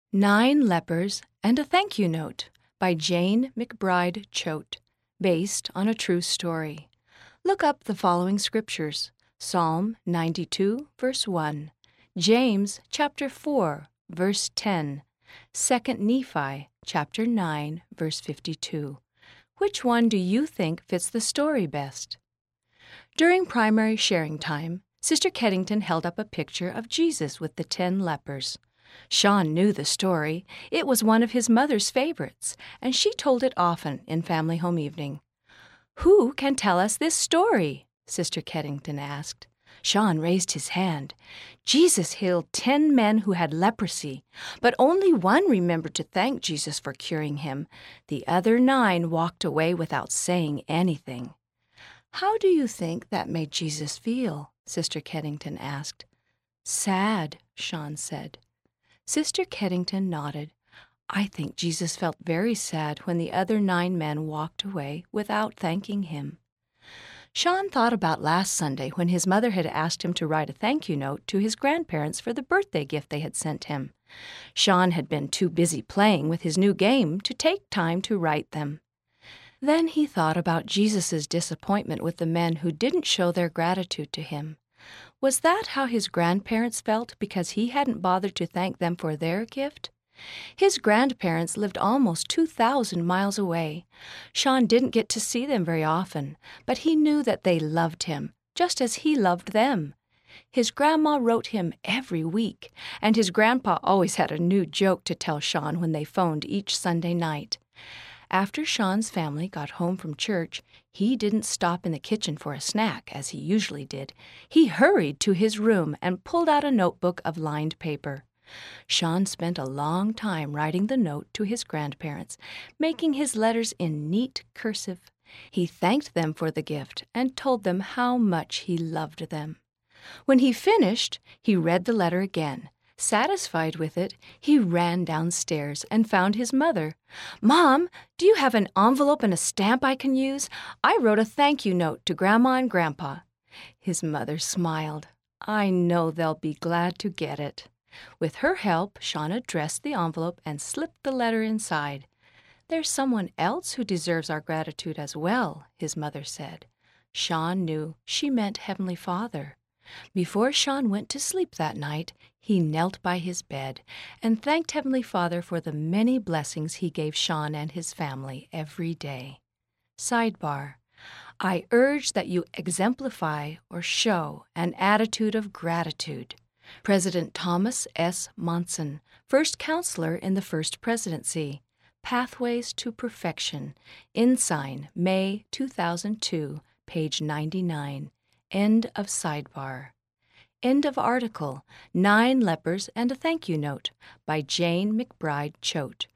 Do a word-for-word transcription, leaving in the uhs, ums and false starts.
Nine Lepers and a Thank You Note by Jane McBride Choate, based on a true story. Look up the following scriptures: Psalm ninety-two, verse one, James chapter four, verse ten, Second Nephi chapter nine, verse fifty-two. Which one do you think fits the story best? During primary sharing time, Sister Keddington held up a picture of Jesus with the ten lepers. Sean knew the story. It was one of his mother's favorites, and she told it often in family home evening. "Who can tell us this story?" Sister Keddington asked. Sean raised his hand. Jesus healed ten men who had leprosy, but only one remembered to thank Jesus for curing him. The other nine walked away without saying anything. "How do you think that made Jesus feel?" Sister Keddington asked. "Sad," Sean said. Sister Keddington nodded. "I think Jesus felt very sad when the other nine men walked away without thanking him." Sean thought about last Sunday when his mother had asked him to write a thank you note to his grandparents for the birthday gift they had sent him. Sean had been too busy playing with his new game to take time to write them. Then he thought about Jesus' disappointment with the men who didn't show their gratitude to him. Was that how his grandparents felt because he hadn't bothered to thank them for their gift? His grandparents lived almost two thousand miles away. Sean didn't get to see them very often, but he knew that they loved him, just as he loved them. His grandma wrote him every week, and his grandpa always had a new joke to tell Sean when they phoned each Sunday night. After Sean's family got home from church, he didn't stop in the kitchen for a snack, as he usually did. He hurried to his room and pulled out a notebook of lined paper. Sean spent a long time writing the note to his grandparents, making his letters in neat cursive. He thanked them for the gift and told them how much he loved them. When he finished, he read the letter again. Satisfied with it, he ran downstairs and found his mother. "Mom, do you have an envelope and a stamp I can use? I wrote a thank you note to Grandma and Grandpa." His mother smiled. "I know they'll be glad to get it." With her help, Sean addressed the envelope and slipped the letter inside. "There's someone else who deserves our gratitude as well," his mother said. Sean knew she meant Heavenly Father. Before Sean went to sleep that night, he knelt by his bed and thanked Heavenly Father for the many blessings he gave Sean and his family every day. Sidebar: I urge that you exemplify or show an attitude of gratitude. President Thomas S. Monson, First Counselor in the First Presidency. Pathways to Perfection. Ensign, May two thousand two, page ninety-nine. End of sidebar. End of article. Nine Lepers and a Thank You Note by Jane McBride Choate.